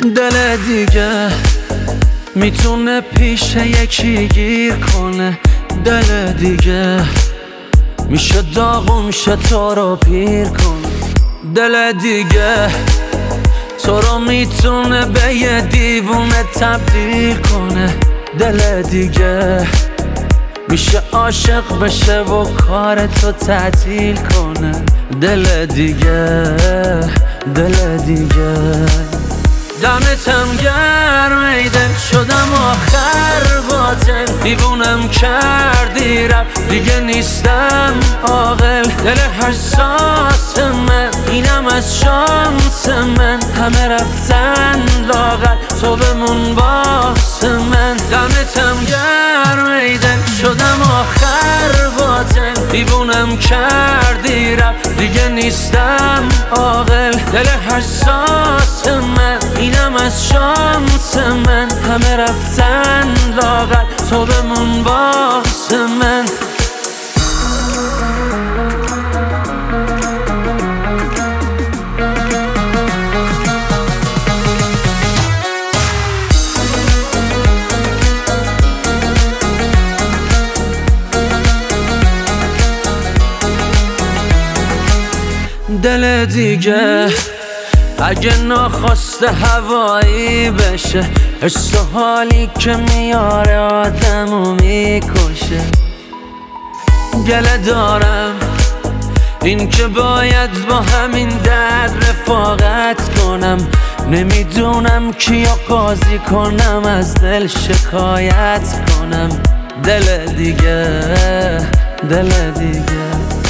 دل دیگه میتونه پیش یکی گیر کنه، دل دیگه میشه داغون شه تو رو پیر کنه، دل دیگه تو رو میتونه به یه دیوونه تبدیل کنه، دل دیگه میشه عاشق بشه و کار تو تعطیل کنه، دل دیگه دل دیگه. دمتم گرم ای دل شدم آخر باطل، دیوونم کردی رفت دیگه نیستم عاقل، دل حساس من اینم از شانس من، همه رفتن لاغر تو بمون باس من. دمتم گرم ای دل شدم آخر باطل، دیوونم کردی رفت دیگه نیستم عاقل، دل حساس من اینم از شانس من، همه رفتن لاغر تو بمون باس من. دل دیگه اگه ناخواسته هوایی بشه، حس و حالی که میاره آدمو میکشه، گله دارم این که باید با همین درد رفاقت کنم، نمیدونم کیو قاضی کنم از دل شکایت کنم، دل دیگه دل دیگه.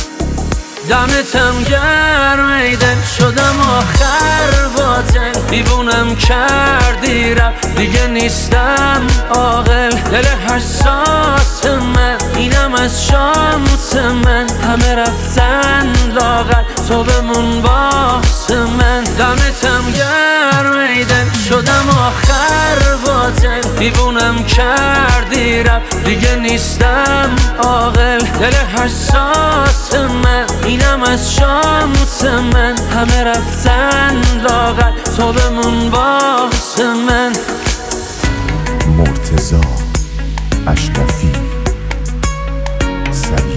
دمتم گرم ای دل شدم آخر باطل، دیوونم کردی رفت دیگه نیستم عاقل، دل حساس من اینم از شانس من، همه رفتن لاغر تو بمون باس من. دمتم گرم ای دل شدم آخر باطل، دیوونم کردی رفت دیگه نیستم عاقل، دل حساس من اینم از شانس من، همه رفتن لاغر تو بمون باس من. مرتضی اشرفی